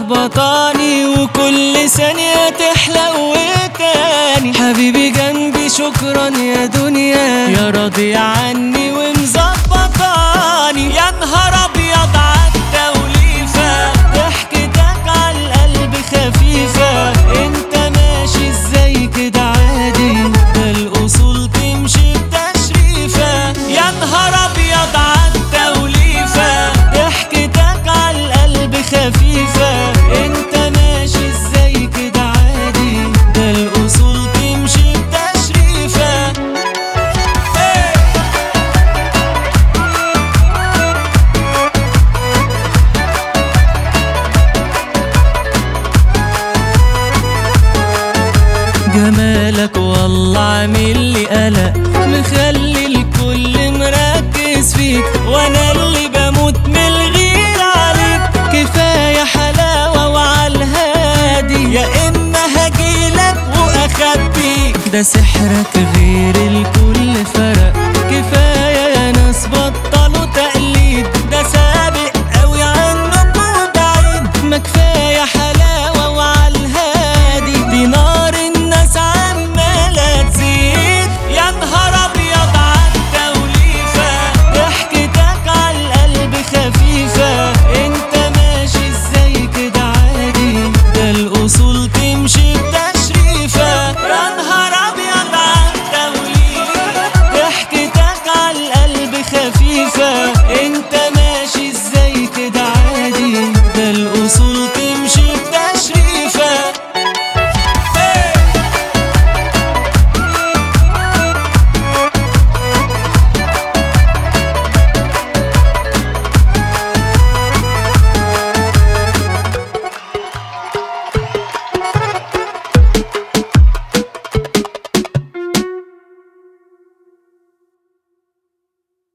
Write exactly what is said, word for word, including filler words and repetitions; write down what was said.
ملخبطاني وكل ثانية تحلو تاني. حبيبي جنبي شكرا يا دنيا، يا راضي عني ومظبطاني. يا نهار ابيض عالتوليفة، ضحكتك عالقلب خفيفة. انت ماشي ازاي كده عادي، ده الاصول تمشي بتشريفة. يا نهار ابيض عالتوليفة، ضحكتك عالقلب خفيفة. انت ماشي ازاي كده عادي، ده الاصول تمشي بتشريفة. جمالك والله عامل لي قلق، مخلي الكل مركز فيك، وانا اللي بموت من الغير عليك. كفاية حلاوة وعالهادي، يا اما هجيلك واخبيك. ده سحرك غير الكل فرق، كفاية يا ناس بطلوا تقليد. ده سابق قوي عنكم بعيد، ما كفاية